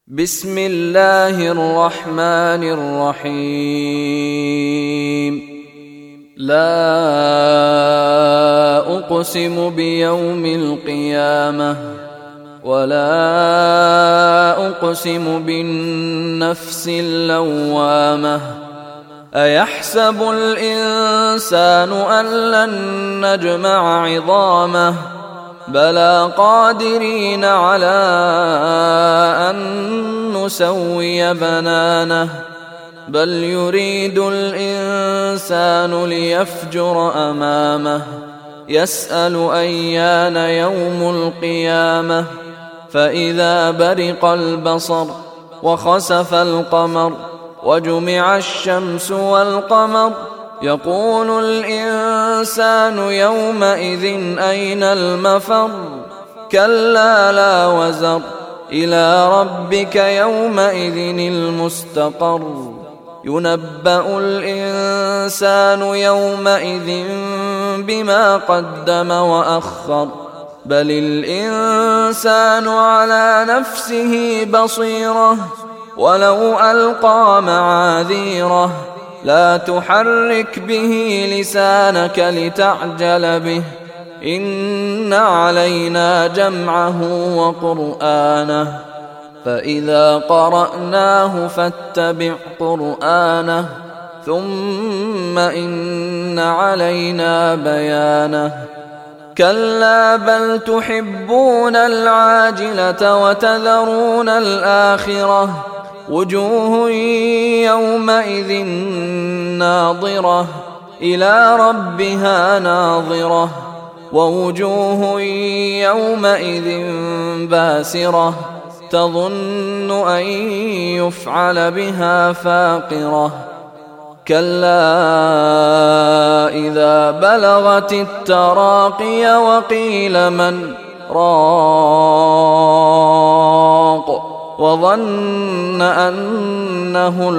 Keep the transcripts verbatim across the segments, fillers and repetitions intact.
بسم الله الرحمن الرحيم. لا أقسم بيوم القيامة ولا أقسم بالنفس اللوامة. أيحسب الإنسان أن لن نجمع عظامه بلى قادرين على أن نسوي بنانه بل يريد الإنسان ليفجر أمامه يسأل أيان يوم القيامة فإذا برق البصر وخسف القمر وجمع الشمس والقمر يقول الإنسان يومئذ أين المفر كلا لا وزر إلى ربك يومئذ المستقر ينبأ الإنسان يومئذ بما قدم وأخر بل الإنسان على نفسه بصيرة ولو ألقى معاذيره لا تحرك به لسانك لتعجل به إن علينا جمعه وقرآنه فإذا قرأناه فاتبع قرآنه ثم إن علينا بيانه كلا بل تحبون العاجلة وتذرون الآخرة وجوه يومئذ ناظرة إلى ربها ناظرة ووجوه يومئذ باسرة تظن أن يفعل بها فاقرة كلا إذا بلغت التراقي وقيل من راق وظن أنه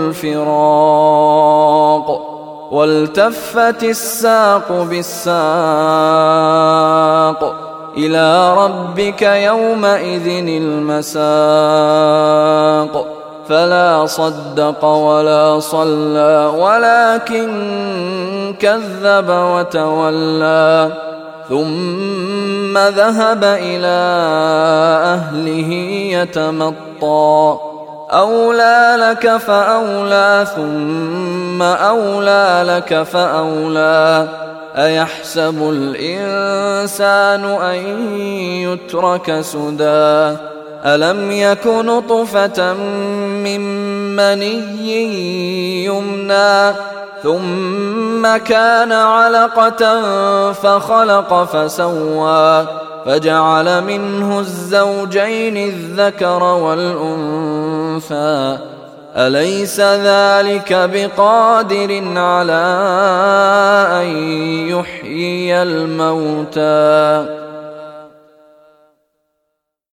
الفراق والتفت الساق بالساق إلى ربك يومئذ المساق فلا صدق ولا صلى ولكن كذب وتولى ثم ذهب إلى أهله يتمطى أولى لك فأولى ثم أولى لك فأولى أيحسب الإنسان أن يترك سدى ألم يك نطفة من مني يمنى ثم كان علقة فخلق فسوى فجعل منه الزوجين الذكر والأنثى أليس ذلك بقادر على أن يحيي الموتى